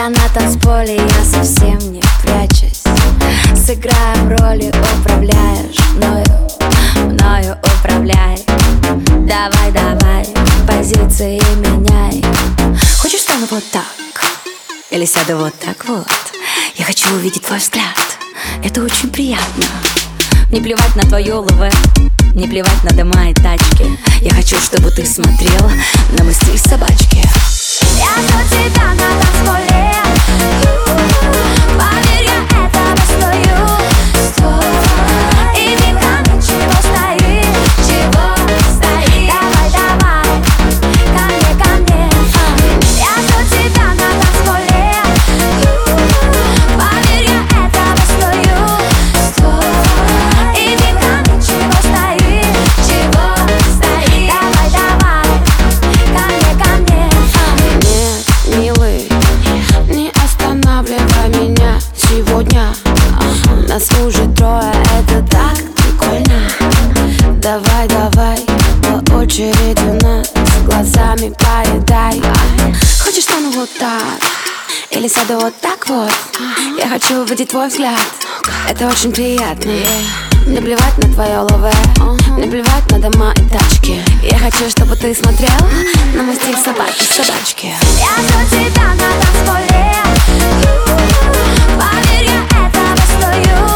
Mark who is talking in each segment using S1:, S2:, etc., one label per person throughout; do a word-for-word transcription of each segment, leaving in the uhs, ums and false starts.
S1: тебя на танцполе, я совсем не прячусь. Сыграем роли, управляешь мною, мною управляй. Давай, давай, позиции меняй. Хочешь, стану вот так? Или сяду вот так вот? Я хочу увидеть твой взгляд, это очень приятно. Не плевать на твое ЛВ, не плевать на дома и тачки. Я хочу, чтобы ты смотрела на мой стиль собачки. Я жду тебя на танцполе. Поверь, я этого стою. И века ничего стоит, чего стоит. Давай, давай, ко мне, ко мне. Я жду тебя на танцполе. Поверь, я этого стою. И века ничего стоит, чего стоит. Давай, давай, ко мне, ко мне.
S2: Нет, милый, не останавливай меня сегодня. Нас уже трое, это так прикольно. Давай, давай, по очереди нас глазами поедай. Хочешь, стану вот так? Или сяду вот так вот? Я хочу увидеть твой взгляд, это очень приятно. Не плевать на твое ЛВ, не плевать на дома и тачки. Я хочу, чтобы ты смотрел на мой стиль собаки, собачки.
S1: Я жду тебя на танцполе. Поверь, я этого стою.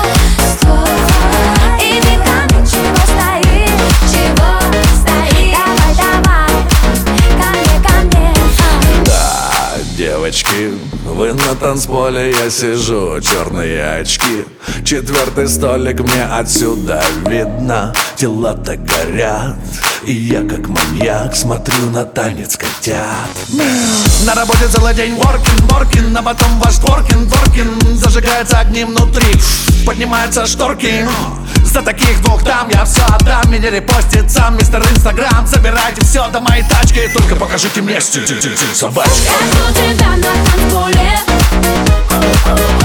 S1: И века ничего стоит, чего стоит. Давай, давай, ко мне, ко мне.
S3: Да, девочки, вы на танцполе, я сижу, черные очки. Четвертый столик мне отсюда видно. Тела-то горят, и я как маньяк смотрю на танец котят. На работе целый день воркин, воркин, а потом ваш творкин, творкин. Зажигаются огни внутри, поднимаются шторки. За таких двух там я все отдам. Меня репостит сам мистер Инстаграм. Собирайте все до моей тачки, только покажите мне стиль собачки.
S1: Я жду тебя на танцполе.